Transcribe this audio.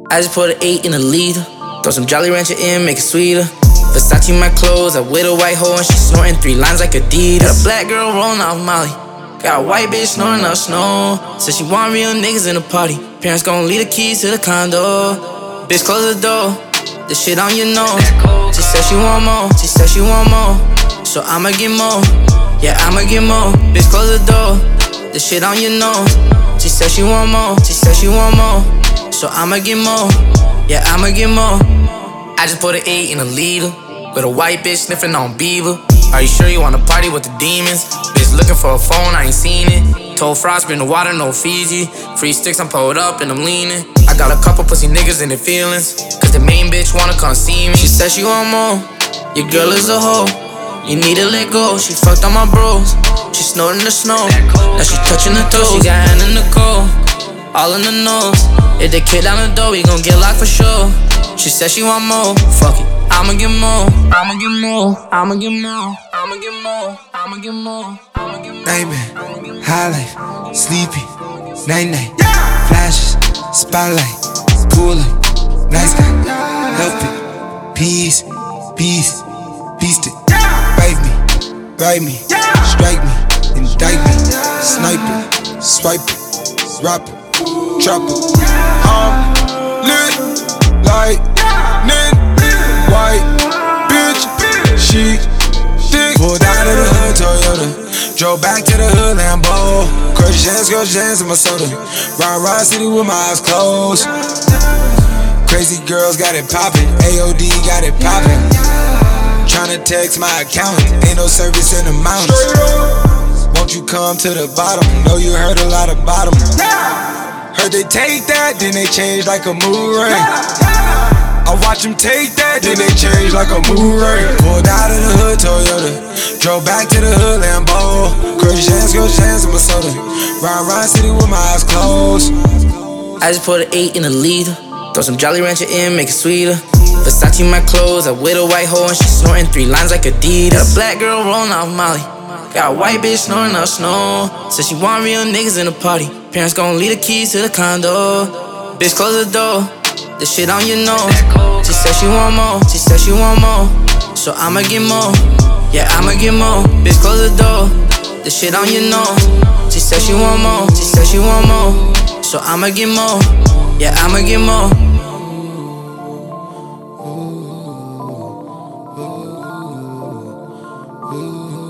I just put an 8 in a liter. Throw some Jolly Rancher in, make it sweeter. Versace my clothes, I with a white hoe and she snorting 3 lines like Adidas. Got a black girl rolling off Molly. Got a white bitch snoring up snow. Said she want real niggas in the party. Parents gon' leave the keys to the condo. Bitch, close the door. This shit on your nose. She said she want more. She said she want more. So I'ma get more. Yeah, I'ma get more. Bitch, close the door. This shit on your nose. She said she want more. She said she want more. So I'ma get more. Yeah, I'ma get more. I just put an 8 in a liter. With a white bitch sniffing on Bieber. Are you sure you wanna party with the demons? Bitch looking for a phone, I ain't seen it. Told Frost, bring the water, no Fiji. Free sticks, I'm pulled up and I'm leaning. I got a couple pussy niggas in their feelings. Cause the main bitch wanna come see me. She said she want more. Your girl is a hoe. You need to let go. She fucked on my bros. She snorting the snow. Now she touching the toes. She got hand in the cold. All in the nose. If they kick down the door, we gon' get locked for sure. She said she want more. Fuck it. I'ma get more. I'ma get more. I'ma get more. I'ma get more. I'ma get more. I'ma get more. Nightmare, high life, sleepy, night night, flashes, spotlight, cooler, nice guy, help it, peace, peace, beast it, write me, strike me, indict me, snipe it, swipe it, drop it, drop it. I'm lit like white bitch, she thick. Pulled out of the hood Toyota, drove back to the hood Lambo. Crush hands in my soda. Ride city with my eyes closed. Crazy girls got it poppin', AOD got it poppin'. Tryna text my accountant, ain't no service in the mountains. Won't you come to the bottom? Know you heard a lot about them. Heard they take that, then they change like a mood ring. I watch them take that, then they change like a mood ring. Pulled out of the hood Toyota, drove back to the hood Lambo. Crush hands in my soda. Ride city with my eyes closed. I just put an 8 in a liter. Throw some Jolly Rancher in, make it sweeter. Versace my clothes, I with a white hoe and she snorting 3 lines like Adidas. Got a black girl rolling off Molly. Got a white bitch snoring up snow. Said she want real niggas in the party. Parents gon' leave the keys to the condo. Bitch, close the door. This shit on your nose. She said she want more. She said she want more. So I'ma get more. Yeah, I'ma get more. Bitch, close the door. This shit on your nose. She said she want more. She said she want more. So I'ma get more. Yeah, I'ma get more. Ooh.